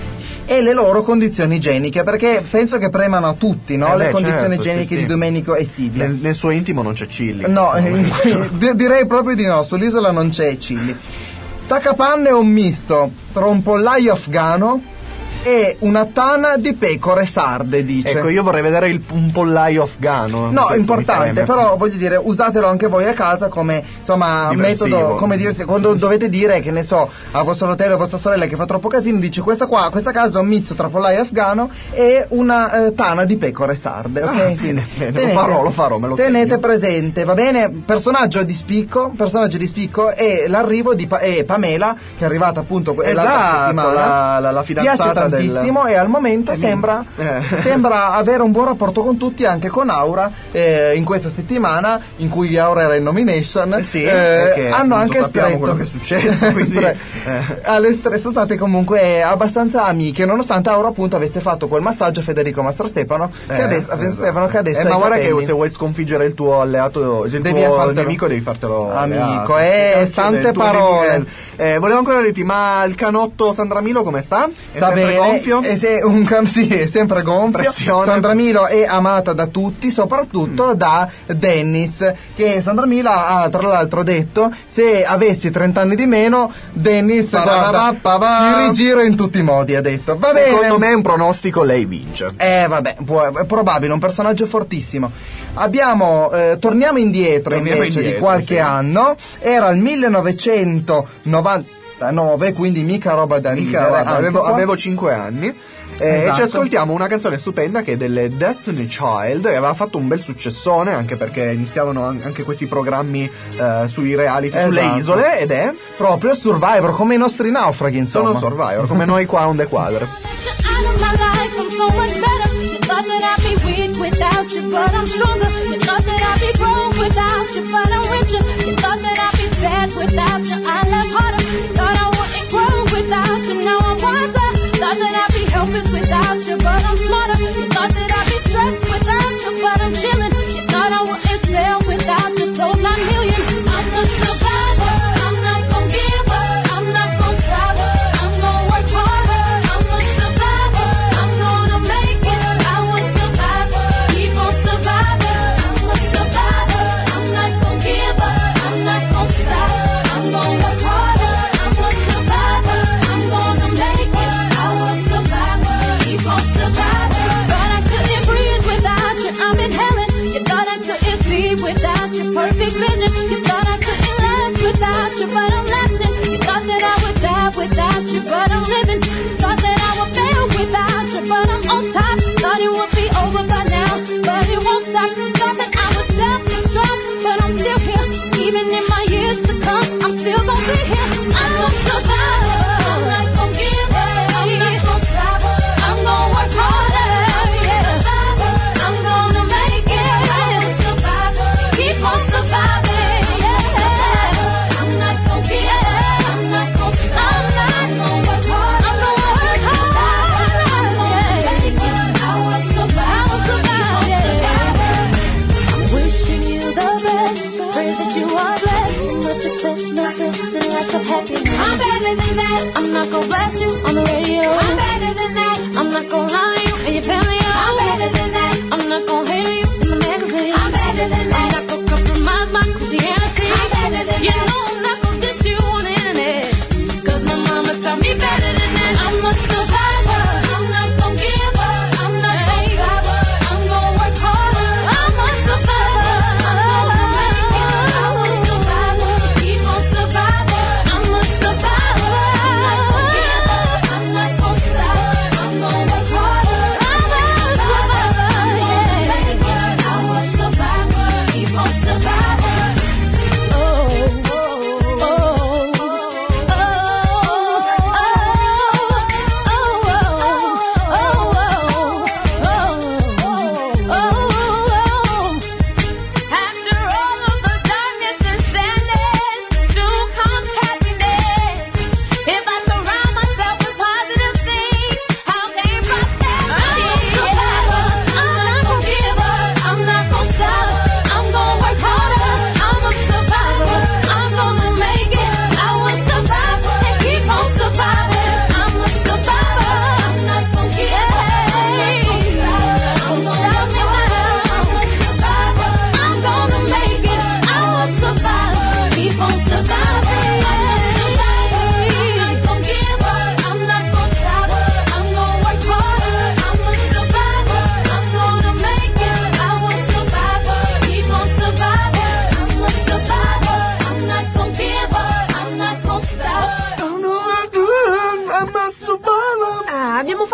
E le loro condizioni igieniche, perché penso che premano a tutti, no? Le condizioni certo, igieniche sì. di Domenico e Silvia. Nel suo intimo non c'è Chilli. No, direi proprio di no, sull'isola non c'è Chilli. Staccapanne è un misto tra un pollaio afgano e una tana di pecore sarde, dice. Ecco, io vorrei vedere un pollaio afgano. No, Questo importante, mi preme. però voglio dire, usatelo anche voi a casa come, insomma, Diversivo. metodo, come dirsi, quando dovete dire, che ne so, a vostro fratello o a vostra sorella che fa troppo casino, dice questa casa è un misto tra pollaio afgano e una tana di pecore sarde, ok? Ah, Quindi, bene, lo farò, me lo tenete segno. presente, va bene? Personaggio di spicco è l'arrivo di Pamela, che è arrivata appunto l'altra Esatto, settimana. la fidanzata piace tantissimo e al momento sembra avere un buon rapporto con tutti, anche con Aura, in questa settimana in cui Aura era in nomination. Sì, perché hanno anche sappiamo stretto quello che è successo, quindi sono state comunque abbastanza amiche, nonostante Aura appunto avesse fatto quel massaggio a Federico Mastrostefano che adesso ma guarda che se vuoi sconfiggere il tuo alleato, il devi tuo fartelo. nemico, devi fartelo amico, alleato. sante Il tuo parole. nemico. Volevo ancora dirti, ma il canotto Sandra Milo come sta? Sta bene, gonfio? sì, è sempre gonfio. Pressione. Sandra Milo è amata da tutti, soprattutto da Dennis, che Sandra Milo ha tra l'altro detto: se avessi 30 anni di meno, Dennis guarda, ti rigiro in tutti i modi, ha detto. Va bene. Secondo me è un pronostico, lei vince. Vabbè, è probabile, un personaggio fortissimo. Torniamo indietro di qualche anno, era il 1999, quindi mica roba da ridere. Avevo 5 anni. Esatto. E ci ascoltiamo una canzone stupenda che è delle Destiny Child, e aveva fatto un bel successone, anche perché iniziavano anche questi programmi sui reality, sulle isole, ed è proprio Survivor, come i nostri naufraghi, insomma. Sono Survivor, come noi qua on the quadre. Thought that I'd be weak without you, but I'm stronger. You thought that I'd be broke without you, but I'm richer. You thought that I'd be sad without you, I love harder. Thought I wouldn't grow without you, now I'm wiser. Thought that I'd be helpless without you, but I'm smarter. You thought that I'd be stressed without you, but I'm chilling. You thought I wouldn't sell without you, sold 9 million. I'm a survivor, I'm not gonna give up, I'm not gonna stop, I'm gonna work harder. I'm a survivor, I'm gonna make it. Keep on surviving. I'm a survivor. I'm not gonna give up. I'm not gonna stop. I'm gonna work harder. I'm a survivor. I'm gonna make it. I was survivor. Keep on surviving. Thought I couldn't breathe without you. I'm inhaling. You thought I couldn't sleep without your perfect vision. You thought I couldn't last without you, but I'm lasting. You thought that I would die without you, but I'm living. Thought that I would fail without you, but I'm on top. Thought it would be over by now, but it won't stop. Thought that I would self-destruct, but I'm still here. Even in my years to come, I'm still gonna be here. I'm gonna survive. I'm not gonna give up. I'm not gonna stop. I'm gonna work harder. Yeah. I'm gonna make it. I'm a survivor. Keep on surviving. Yeah. I'm not gonna give up. I'm not gonna stop. I'm not gonna work hard. I'm gonna work hard. I'm gonna make it. I will survive. I'm wishing you the best. Pray that you are blessed. No success, no stress, and lots of happiness. I'm better than that. I'm not gonna blast you on the radio. I'm better than that. I'm not gonna lie to you and your family. I'm better than that. I'm not gonna hate you in the magazine. I'm better than that. I'm not gonna compromise my Christianity. I'm better than that. You know I'm not gonna diss you on the internet, 'cause my mama taught me better than that. I'm a survivor. I'm not gonna give up. I'm not gonna stop. I'm gonna work harder. I'm a survivor. I'm gonna make it. I'm a survivor. Keep on surviving. I'm a survivor. I'm not gonna give up. I'm not gonna stop.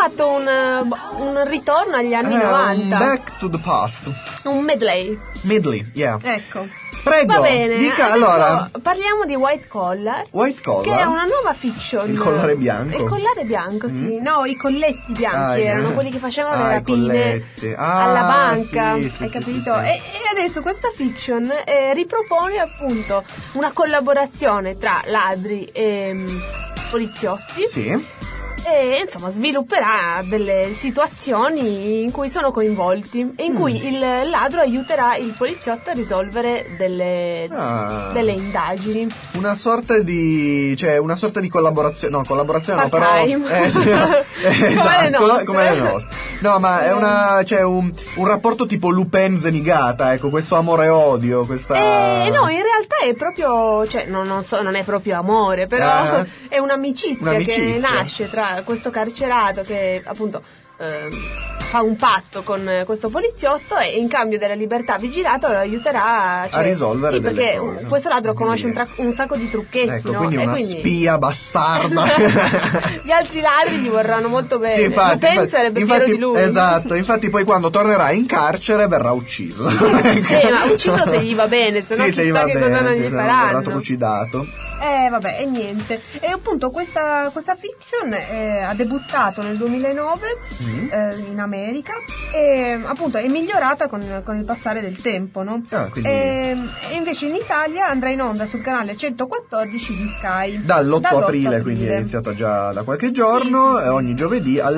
fatto un ritorno agli anni Un 90. back to the past. Un medley. Medley, yeah. Ecco. Prego, Va bene. dica adesso allora. parliamo di White Collar. White Collar. Che è una nuova fiction. Il collare bianco. Il collare bianco, sì. No, i colletti bianchi erano quelli che facevano le i rapine colletti. alla banca. Sì, hai sì, capito? sì, sì. E adesso questa fiction ripropone appunto una collaborazione tra ladri e poliziotti. Sì. E insomma svilupperà delle situazioni in cui sono coinvolti e in cui il ladro aiuterà il poliziotto a risolvere delle indagini. Una sorta di collaborazione, no, collaborazione no, però part-time. esatto, come le nostre. No, ma è un rapporto tipo Lupin Zenigata, ecco, questo amore e odio, questa no, in realtà è proprio, cioè non è proprio amore, però è un'amicizia che nasce tra questo carcerato che appunto fa un patto con questo poliziotto e in cambio della libertà vigilato lo aiuterà a risolvere delle perché cose. questo ladro conosce un sacco di trucchetti, ecco, no? quindi una spia bastarda. Gli altri ladri gli vorranno molto bene. Sì, infatti, sarebbe fiero di lui. Esatto, infatti poi quando tornerà in carcere verrà ucciso. Ma ucciso se gli va bene, se no chissà che cosa non gli faranno. Verrà trucidato. Vabbè, e niente. E appunto questa fiction ha debuttato nel 2009 in America e appunto è migliorata con il passare del tempo, no? Quindi... E invece in Italia andrà in onda sul canale 114 di Sky. Dall'8 aprile, quindi è iniziata già da qualche giorno, sì. Ogni giovedì alle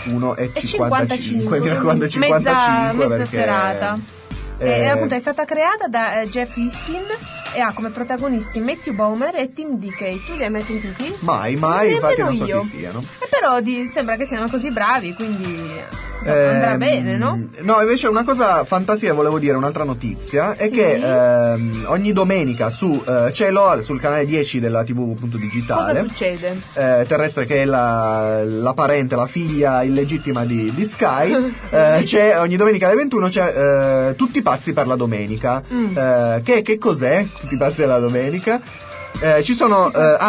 21:55. Mi raccomando 55 mezza perché... serata. Appunto è stata creata da Jeff Eastin e ha come protagonisti Matthew Bomer e Tim Dickey. Tu li hai mai sentiti? Mai, infatti non so chi siano. Però sembra che siano così bravi, quindi andrà bene, no? No, invece una cosa fantastica, volevo dire, un'altra notizia, è che ogni domenica su Cielo, sul canale 10 della TV appunto digitale, cosa succede? Terrestre, che è la parente, la figlia illegittima di Sky, c'è ogni domenica alle 21 c'è Tutti pazzi per la domenica. Che cos'è Tutti pazzi per la domenica? Ci sono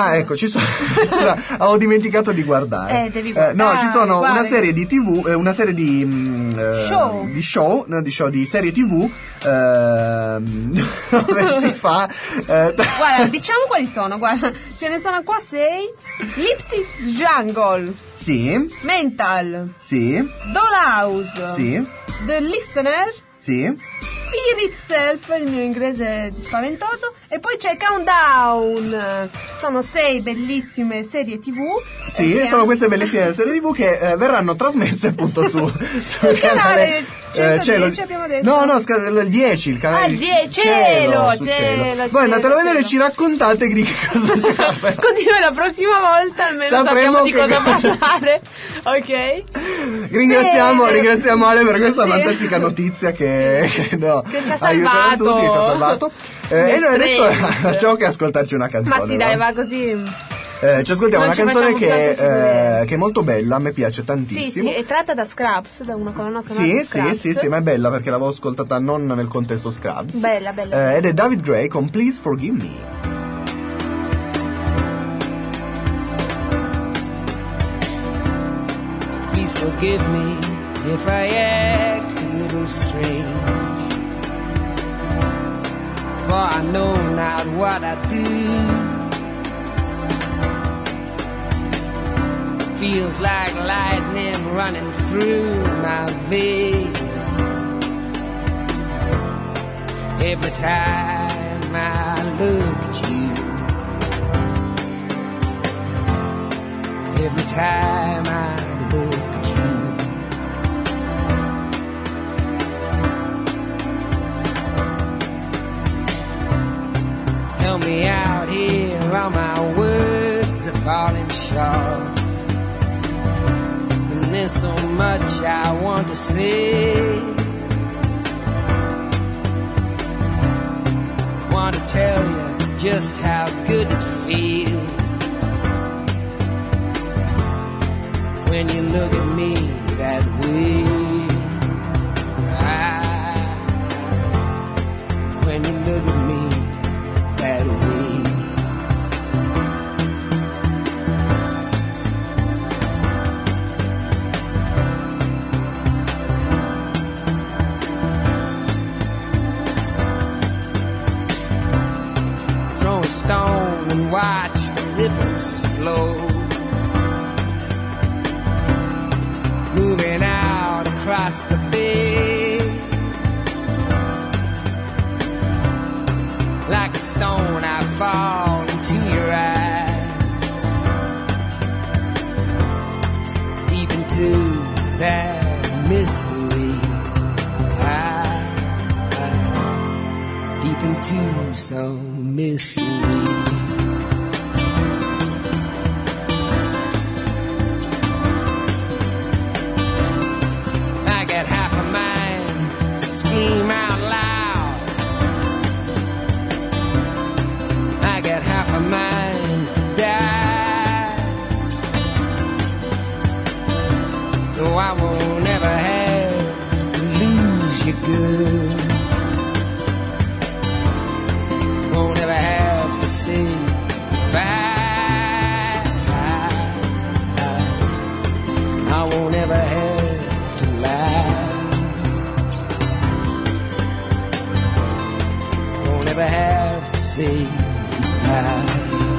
scusa, avevo dimenticato di guardare. Devi guardare. No, ci sono guarda. una serie di TV, una serie di serie TV dove si fa guarda, diciamo quali sono, guarda, ce ne sono qua 6. Lipstick Jungle. Sì. Mental. Sì. Dollhouse. Sì. The Listener. Sì. Fear Itself, il mio inglese spaventoso, e poi c'è Countdown. Sono 6 bellissime serie TV. Sì, sono queste bellissime serie TV che verranno trasmesse appunto sul canale 110 abbiamo detto. No, il 10, il canale il 10, Cielo. Voi andatelo a vedere e ci raccontate di che cosa si tratta. Così noi la prossima volta almeno sappiamo di cosa parlare. Ok? Ringraziamo Ale per questa fantastica notizia che ci ha aiuterà tutti, che ci ha salvato. E noi adesso Strange. facciamo che ascoltarci una canzone. Ma sì, dai, va così. Ci ascoltiamo Non una ci canzone facciamo che è molto bella, a me piace tantissimo. Sì, è tratta da Scrubs, da una colonna sonora di Scrubs. Sì, ma è bella perché l'avevo ascoltata non nel contesto Scrubs. Bella. Ed è David Gray con Please Forgive Me. Please forgive me if I act a little strange, for I know not what I do. Feels like lightning running through my veins every time I look at you. Every time I look at you. Help me out here, all my words are falling short. And there's so much I want to say. Want to tell you just how good it feels when you look at me that way. When you look at me that way. a stone and watch the rivers flow, moving out across the bay. Like a stone I fall into your eyes, deep into that mystery, deep into some mystery. I got half a mind to scream out loud, I got half a mind to die, so I won't ever have to lose you, girl. Won't ever have to say bye. I won't ever have to lie. Won't ever have to say goodbye.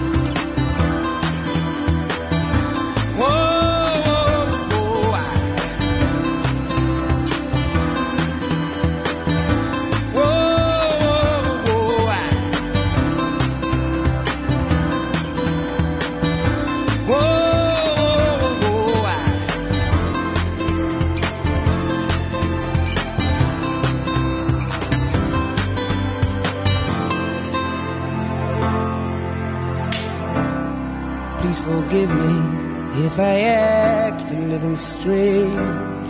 Please forgive me if I act a little strange,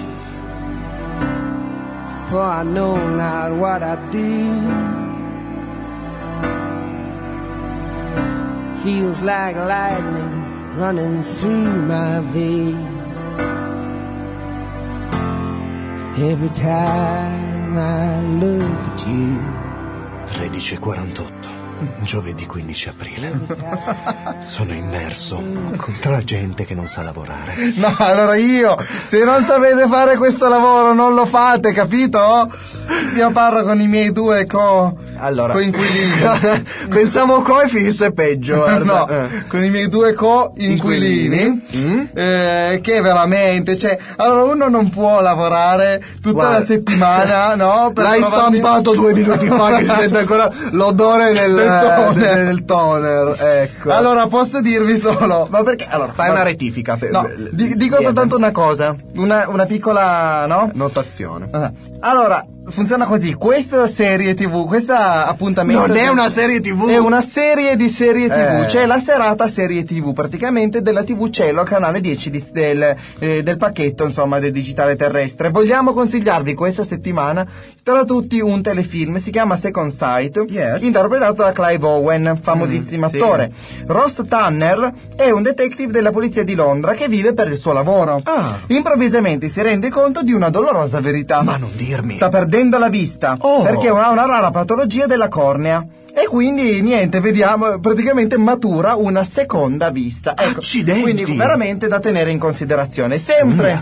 for I know not what I do. Feels like lightning running through my veins every time I look at you. 13:48, giovedì 15 aprile. Sono immerso con la gente che non sa lavorare. No, allora se non sapete fare questo lavoro non lo fate, capito? Io parlo con i miei due coinquilini. Pensavo e finisse peggio, guarda. No, con i miei due coinquilini che veramente, allora uno non può lavorare tutta la settimana, no? L'hai stampato 2 minuti fa che si sente ancora l'odore del toner, ecco. Allora posso dirvi solo, ma perché? Allora, fai una rettifica. Dico soltanto una cosa, una piccola, no? Notazione. Allora, funziona così, questa serie TV, questa appuntamento... Non è una serie TV! È una serie di serie TV, c'è la serata serie TV, praticamente della TV Cielo, canale 10 del pacchetto, insomma, del digitale terrestre. Vogliamo consigliarvi questa settimana, tra tutti, un telefilm, si chiama Second Sight, interpretato da Clive Owen, famosissimo attore. Ross Tanner è un detective della polizia di Londra che vive per il suo lavoro. Improvvisamente si rende conto di una dolorosa verità. Ma non dirmi! Sta perdendo la vista, perché ha una rara patologia della cornea. E quindi niente, vediamo, praticamente matura una seconda vista. Ecco, accidenti! Quindi veramente da tenere in considerazione. Sempre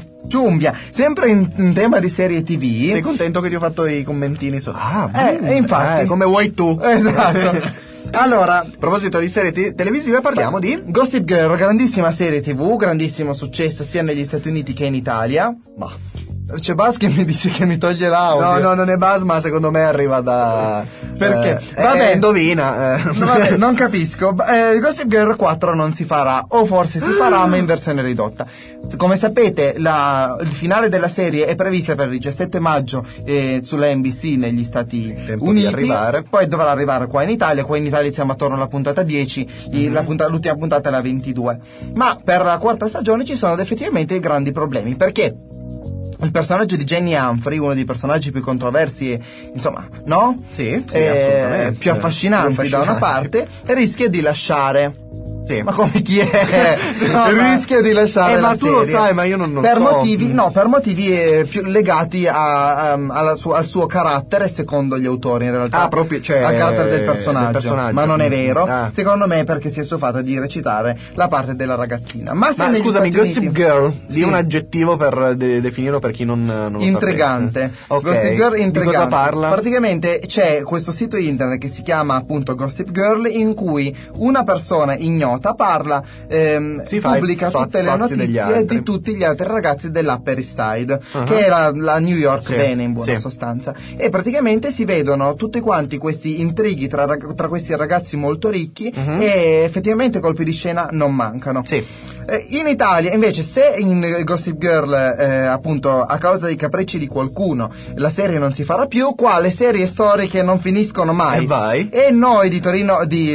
in tema di serie TV. Sei contento che ti ho fatto i commentini sotto? Infatti. Come vuoi tu. Esatto. Allora, a proposito di serie televisive, parliamo di Gossip Girl, grandissima serie TV, grandissimo successo sia negli Stati Uniti che in Italia. Ma c'è Buzz che mi dice che mi toglie l'audio. No, non è Buzz, ma secondo me arriva da... Perché? Vabbè, indovina. Vabbè, non capisco. Gossip Girl 4 non si farà, o forse si farà, ma in versione ridotta. Come sapete, il finale della serie è prevista per il 17 maggio sulla NBC negli Stati Uniti. Poi dovrà arrivare qua in Italia siamo attorno alla puntata 10, l'ultima puntata è la 22. Ma per la quarta stagione ci sono effettivamente grandi problemi, perché il personaggio di Jenny Humphrey, uno dei personaggi più controversi, insomma, no? Sì, assolutamente. Più affascinanti da una parte, rischia di lasciare Sì. Ma come chi è? No, Rischia di lasciare la ma tu serie. lo sai, ma io non per so. Per motivi più legati al suo carattere, secondo gli autori in realtà. Ah, proprio, cioè, al carattere del personaggio. Ma non è vero. Ah. Secondo me è perché si è stufata di recitare la parte della ragazzina. Ma scusami, Stati Gossip Uniti... Girl, di Sì. un aggettivo per definirlo per chi non lo intrigante. sapesse. Gossip Girl intrigante. Di cosa parla? Praticamente c'è questo sito internet che si chiama appunto Gossip Girl, in cui una persona ignota parla, pubblica tutte le notizie di tutti gli altri ragazzi dell'Upper East Side, che è la New York bene in buona sostanza, e praticamente si vedono tutti quanti questi intrighi tra questi ragazzi molto ricchi, e effettivamente colpi di scena non mancano. In Italia invece, se in Gossip Girl appunto a causa dei capricci di qualcuno la serie non si farà più, qua le serie storiche non finiscono mai, e noi di Torino di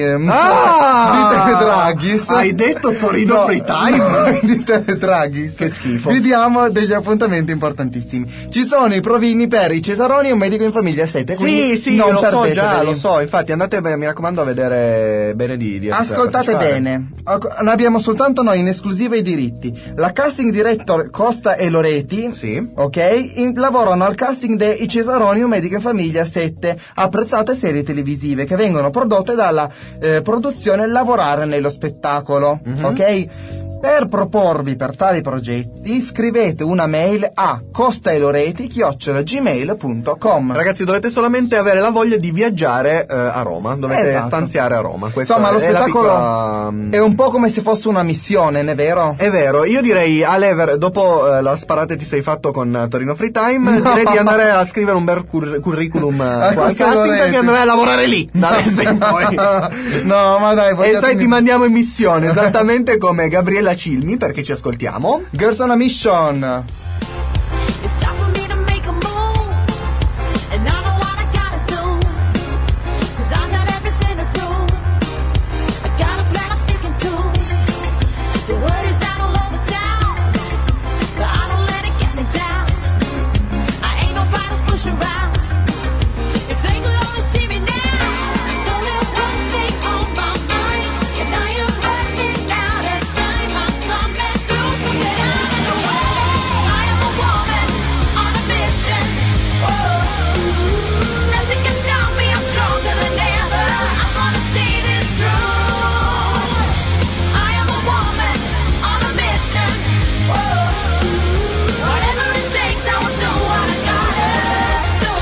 Teledraghis, hai detto Torino Free Time? Noi di Teledraghis, che schifo, vi diamo degli appuntamenti importantissimi. Ci sono i provini per i Cesaroni e un medico in famiglia 7, sì, non lo so già, perdeteveli. lo so, infatti andate, mi raccomando, a vedere bene di ascoltate bene, ne abbiamo soltanto noi in esclusiva i diritti. La casting director Costa e Loreti, lavorano al casting dei Cesaroni, un medico in famiglia 7, apprezzate serie televisive che vengono prodotte dalla produzione Lavorare nello spettacolo, ok? Per proporvi per tali progetti scrivete una mail a costaeloreti@gmail.com. Ragazzi, dovete solamente avere la voglia di viaggiare a Roma, dovete stanziare a Roma. Insomma, lo spettacolo è un po' come se fosse una missione, è vero? È vero, io direi dopo la sparata ti sei fatto con Torino Free Time, direi di andare a scrivere un bel curriculum qua al casting, perché andrai a lavorare lì da adesso in poi. No, ma dai, e sai, ti mandiamo in missione, esattamente come Gabriella Cilmi, perché ci ascoltiamo. Girls on a Mission. It's time for me to make a move, and I know what I gotta do, 'cause I got everything to prove. I got a plan I'm sticking to. The word is out all over town, but I don't let it get me down. I ain't nobody's push around. If they could only see me now, there's only one thing on my mind, and I am running out of time. I'm coming through to get out of the way. I am a woman on a mission. Nothing can stop me, I'm stronger than ever. I'm gonna see this through. I am a woman on a mission. Whatever it takes, I will do what I gotta do.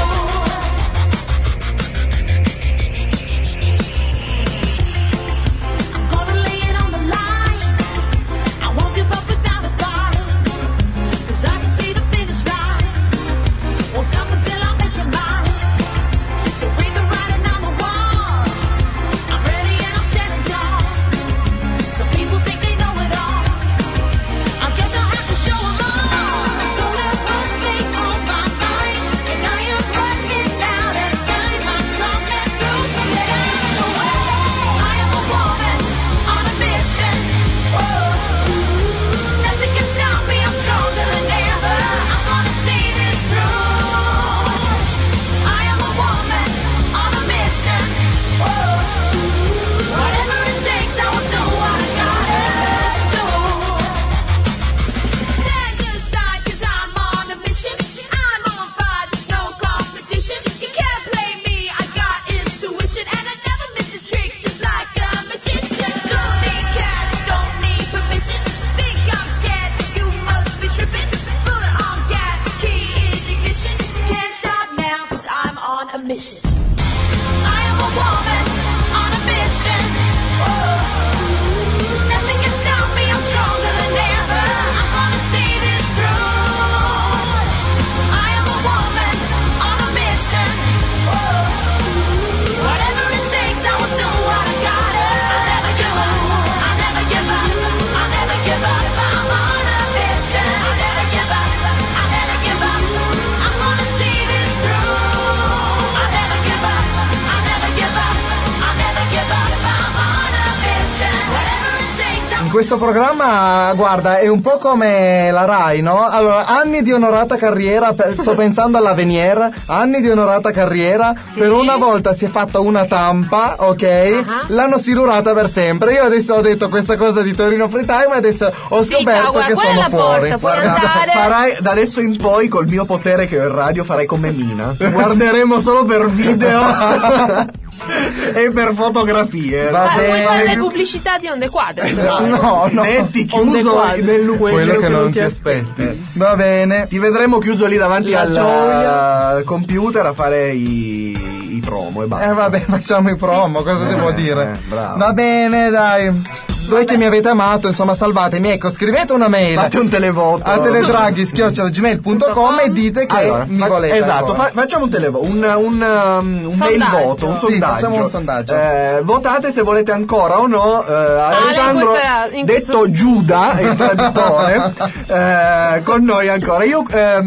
I'm gonna lay it on the line. I won't give up without a fight, 'cause I can see the finish line. Won't stop until I make it mine. So bring the writing on the wall. I'm ready and I'm standing tall. Some people think they know it all. I guess I'll have to show them all. There's only one thing on my mind, and I am running out of time. I'm coming through to get out of the way. I am a woman on a mission. Nothing can stop me, I'm stronger than ever. I'm gonna see this through. I am a woman on a mission. Whatever it takes, I will do what I gotta do. Stand aside, 'cause I'm on a mission. I'm on fire, there's no competition. You can't play me, I got intuition, and I never miss a trick, just like a magician. Don't need cash, don't need permission. Think I'm scared, you must be tripping. Bullet on gas, key in ignition. Can't stop now, 'cause I'm on a mission. I am a woman on a mission. Nothing can stop me, I'm stronger than ever. I'm gonna see this through. I am a woman on a mission. Whatever it takes, I will do what I gotta. I'll never give up, I'll never give up, I'll never give up. I'm on a mission. I'll never give up, I'll never give up. I'm gonna see this through. I'll never give up, I'll never give up, I'll never give up. I'm on a mission. questo programma, guarda, è un po' come la Rai, no? Allora, anni di onorata carriera, sto pensando all'Avenier, anni di onorata carriera, Sì. per una volta si è fatta una tampa, ok? L'hanno silurata per sempre. Io adesso ho detto questa cosa di Torino Free Time e adesso ho scoperto guarda, che quella è sono la fuori. porta, puoi Guarda, andare. farai da adesso in poi col mio potere che ho in radio farai come Mina. Guarderemo solo per video e per fotografie. Va Vuoi bene. fare le pubblicità di Onde Quadre? No, no. Metti Onde chiuso Quadre. nel Quello che non ti aspetti. Va bene. Ti vedremo chiuso lì davanti La al gioia. computer a fare i promo e basta. Vabbè, facciamo i promo, cosa devo dire? bravo. Va bene, dai. Voi che mi avete amato, insomma, salvatemi. Ecco, scrivete una mail Fate un televoto a teledraghi@gmail.com e dite che Allora, mi volete. esatto, ancora. facciamo un televoto, un mail Sondaggio. voto, un Sì, sondaggio. facciamo un sondaggio. Votate se volete ancora o no. Alessandro, in detto questo- Giuda, il traditore, con noi ancora. Io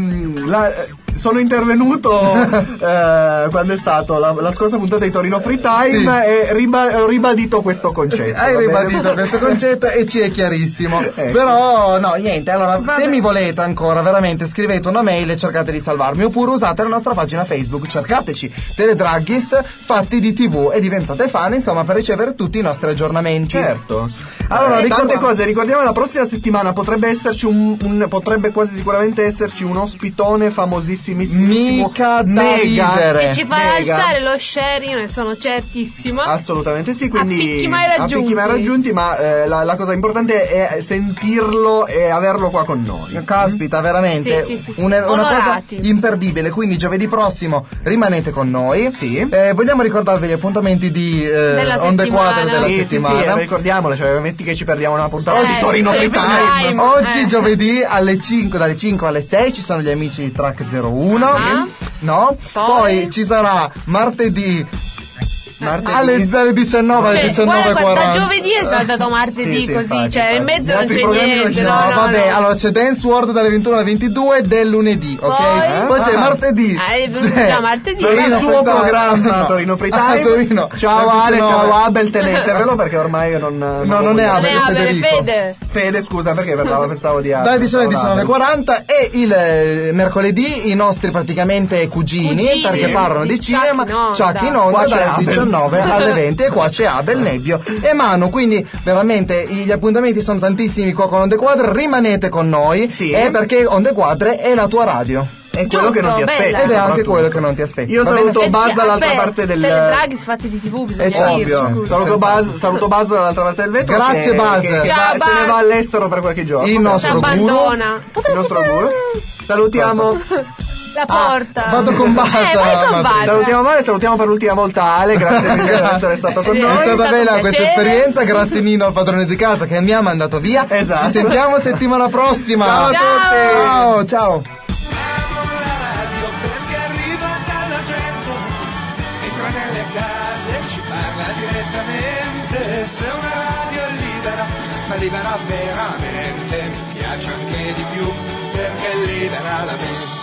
sono intervenuto quando è stato la scorsa puntata di Torino Free Time e ho ribadito questo concetto. Hai va bene? ribadito questo concetto e ci è chiarissimo. Ecco. Però, no, niente. Allora, Vabbè. se mi volete ancora, veramente scrivete una mail e cercate di salvarmi. Oppure usate la nostra pagina Facebook, cercateci Teledraghis Fatti di TV e diventate fan, insomma, per ricevere tutti i nostri aggiornamenti. Certo. Allora, tante cose, ricordiamo la prossima settimana potrebbe esserci potrebbe quasi sicuramente esserci un ospitone famosissimo. Mica da ridere. Che ci farà mega. alzare lo sharing, ne sono certissima. Assolutamente sì, quindi A picchi mai raggiunti. a picchi mai raggiunti, ma la cosa importante è sentirlo e averlo qua con noi. Caspita, veramente Sì, sì, sì, sì. una cosa Onorati. imperdibile. Quindi giovedì prossimo rimanete con noi. Sì. Vogliamo ricordarvi gli appuntamenti di Della Onde settimana. Quadre della Sì, sì, settimana. sì, ricordiamole, cioè metti che ci perdiamo una puntata di Eh, Torino Free Free Time. Time. Oggi giovedì dalle 5 alle 6 ci sono gli amici di Track 01. No? Poi ci sarà martedì alle 19 alle Cioè, guarda, 19:40. da giovedì è saltato martedì Sì, sì, così, infatti, cioè in infatti. mezzo Gli non altri c'è programmi non niente. ci No, sono. vabbè, allora c'è Dance World dalle 21 alle 22 del lunedì, ok? Poi? C'è martedì. già martedì. Per il Torino suo Free Time. programma No. Torino Free Ah, Time. Torino. Ciao Dalle Ale, 19. ciao Abel, tenetevelo perché ormai io non non è voglio- Non è Abel, Abel, Federico. Fede, scusa, perché pensavo di Abel. Dalle 19 alle Ciao, Abel. 19:40 e il mercoledì i nostri praticamente cugini, Cugini, perché parlano di di cinema, Chuck in Chuck in onda. onda Qua c'è dalle Abel. 19 alle 20 e qua c'è Abel, Nebbio e Manu, quindi veramente gli appuntamenti sono tantissimi qua con Onde Quadre, rimanete con noi Sì. perché Onde Quadre è la tua radio È quello che non ti Giusto, aspetti. bella. ed è anche soprattutto. quello che non ti aspetti. Io Va bene? saluto Buzz dall'altra Aspetta, parte del Teledraghis Fatti di TV, bisogna certo. dirci, Ovvio. scusa. Saluto Buzz dall'altra parte del vetro. Grazie, che- Buzz. che Ciao, se Buzz. ne va all'estero per qualche giorno. Il Ci nostro abbandona. Il nostro guru. Salutiamo. La porta. vado con Buzz, vai con Matteo. Buzz. Salutiamo male, salutiamo per l'ultima volta Ale, grazie mille per essere stato con È noi. stata stato bella un questa piacere. esperienza, grazie Nino al padrone di casa che mi ha mandato via. Esatto. Ci sentiamo settimana prossima. Ciao a tutti. Ciao, ciao. Amo la radio perché arriva dalla gente, entra nelle case, ci parla direttamente. Se una radio è libera, ma libera veramente, mi piace anche di più perché libera la mente.